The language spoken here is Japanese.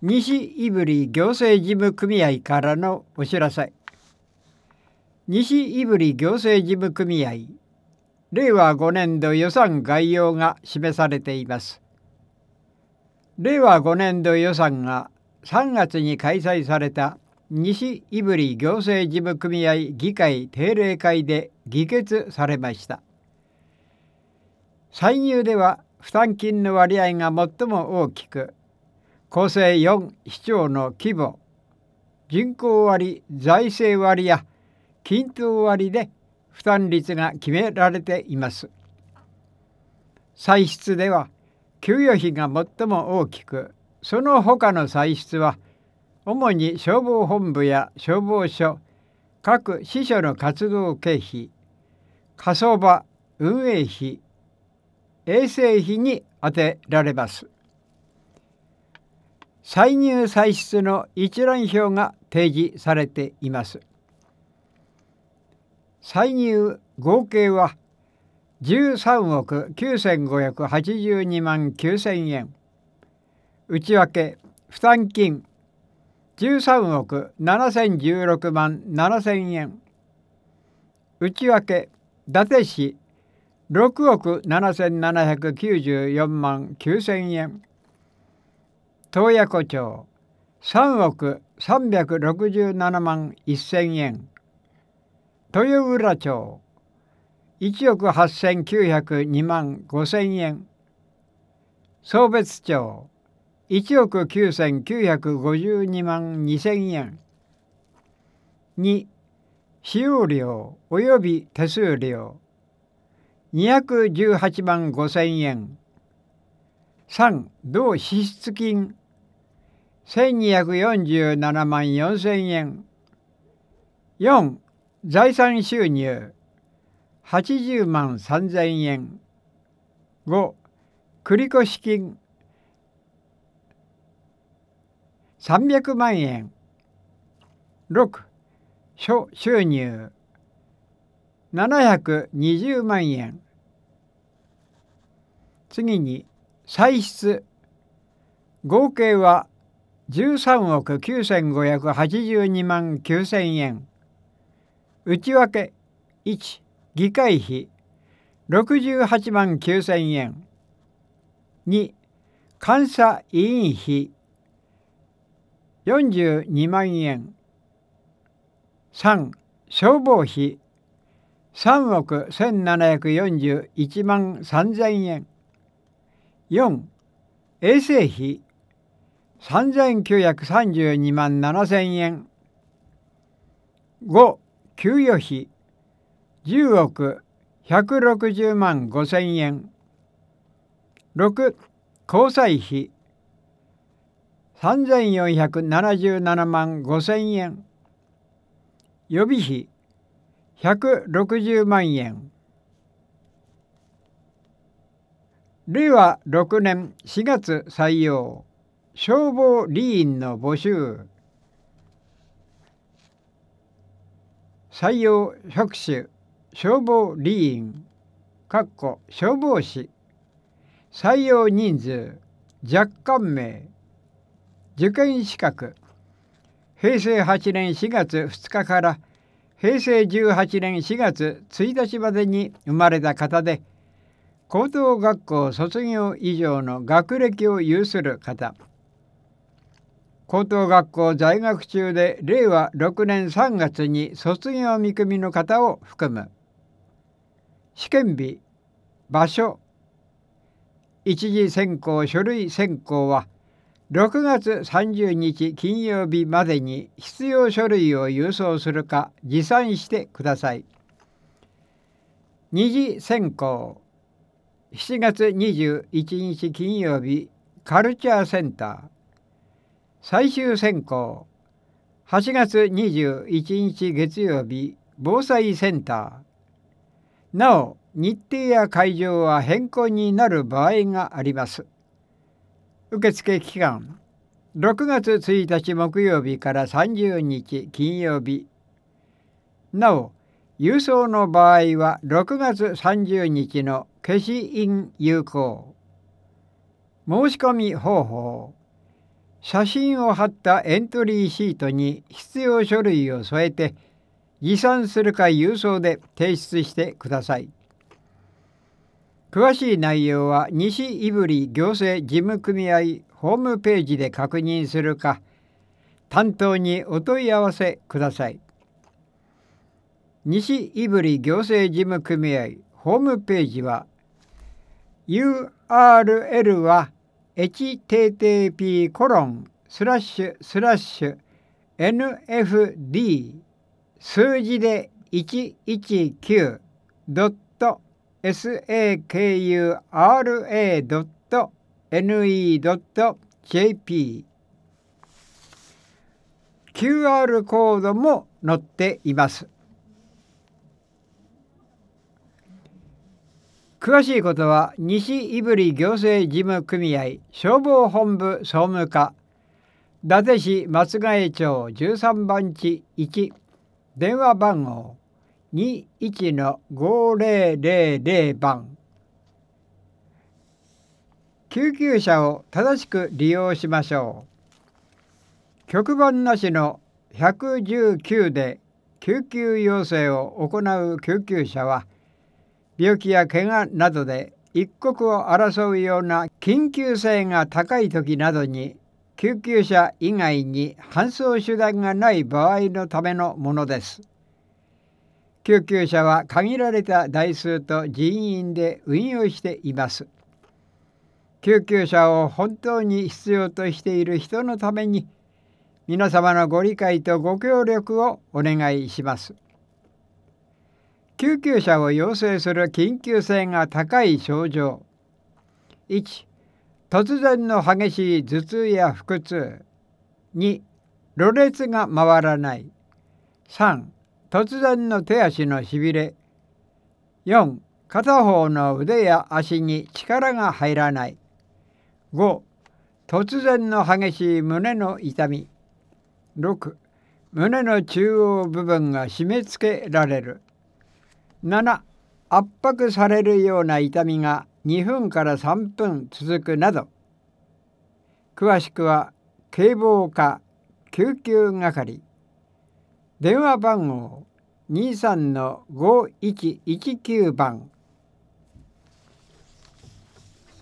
西胆振行政事務組合からのお知らせ。西胆振行政事務組合令和5年度予算概要が示されています。令和5年度予算が3月に開催された西胆振行政事務組合議会定例会で議決されました。歳入では負担金の割合が最も大きく、構成4市町の規模、人口割、財政割や均等割で負担率が決められています。歳出では給与費が最も大きく、その他の歳出は主に消防本部や消防署、各支所の活動経費、火葬場運営費、衛生費に充てられます。歳入歳出の一覧表が提示されています。歳入合計は13億9582万9000円。内訳負担金13億7016万7000円。内訳伊達市6億7794万9000円。洞爺湖町3億367万1000円。豊浦町1億8902万5000円。壮瞥町1億9952万2000円。2、使用料及び手数料218万5000円。3、同支出金1247万4000円。4、財産収入80万3000円。5、繰越金300万円。6、諸収入720万円。次に歳出合計は13億9582万9000円。内訳1、議会費68万9000円。2、監査委員費42万円。3、消防費3億1741万3000円。4、衛生費3932万7000円。5、給与費10億160万5000円。6、交際費3477万5000円。予備費160万円。令和6年4月採用消防理員の募集。採用職種消防理員消防士。採用人数若干名。受験資格平成8年4月2日から平成18年4月1日までに生まれた方で、高等学校卒業以上の学歴を有する方、高等学校在学中で令和6年3月に卒業見込みの方を含む。試験日、場所、一次選考書類選考は6月30日金曜日までに必要書類を郵送するか持参してください。二次選考7月21日金曜日カルチャーセンター。最終選考8月21日月曜日防災センター。なお日程や会場は変更になる場合があります。受付期間6月1日木曜日から30日金曜日。なお郵送の場合は6月30日の消印有効。申し込み方法写真を貼ったエントリーシートに必要書類を添えて持参するか郵送で提出してください。詳しい内容は西胆振行政事務組合ホームページで確認するか、担当にお問い合わせください。西胆振行政事務組合ホームページは URL は http://nfd 数字で 119.sakura.ne.jp QR コードも載っています。詳しいことは西胆振行政事務組合消防本部総務課伊達市松ヶ江町13番地1電話番号 21-5000 番。救急車を正しく利用しましょう。局番なしの119で救急要請を行う救急車は病気や怪我などで一刻を争うような緊急性が高い時などに救急車以外に搬送手段がない場合のためのものです。救急車は限られた台数と人員で運用しています。救急車を本当に必要としている人のために皆様のご理解とご協力をお願いします。救急車を要請する緊急性が高い症状。1、突然の激しい頭痛や腹痛。2、ろれつが回らない。3、突然の手足のしびれ。4、片方の腕や足に力が入らない。5、突然の激しい胸の痛み。6、胸の中央部分が締め付けられる。7、圧迫されるような痛みが2分から3分続くなど。詳しくは警防課救急係電話番号 23-5119 番